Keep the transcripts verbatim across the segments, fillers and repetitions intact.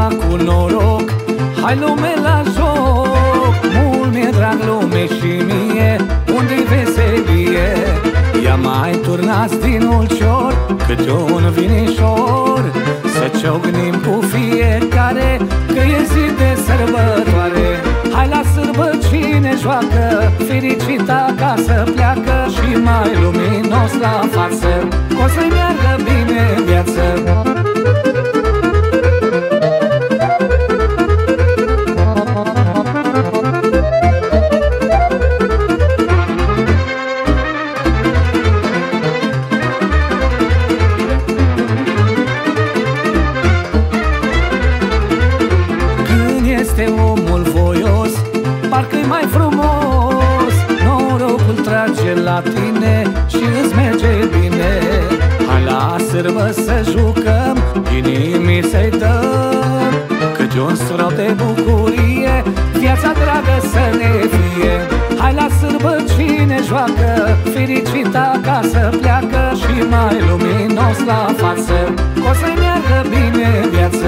ceva cu noroc. Hai lume la joc, mult mi-e drag lume și mie, unde-i veselie. Ia mai turnați din ulcior câte un vinișor, să ciocnim cu fiecare, că e zi de sărbătoare. Hai la sârbă cine joacă, fericit acasă pleacă, și mai luminos la față, o să meargă bine viață. Este omul voios, parcă-i mai frumos. Norocul trage la tine și îți merge bine. Hai la sârbă să jucăm, inimii să-i dăm, câte un strop de bucurie, viața dragă să ne fie. Hai la sârbă cine joacă, fericit acasă pleacă, și mai luminos la față, o să meargă bine viață.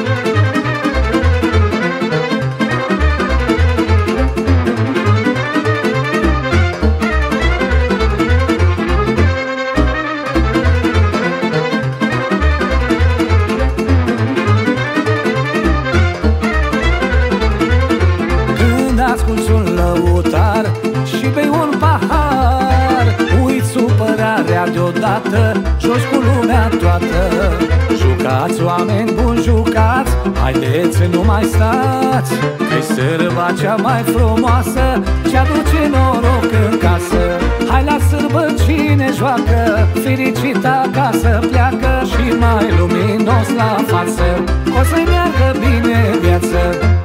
Asculți un lăutar și bei un pahar, uiți supărarea deodată, joci cu lumea toată. Jucați, oameni buni, jucați, haideți, nu mai stați, că-i sârba cea mai frumoasă, ce aduce noroc în casă. Hai la sârbă cine joacă, fericit acasă pleacă, și mai luminos la față, o să meargă bine viață.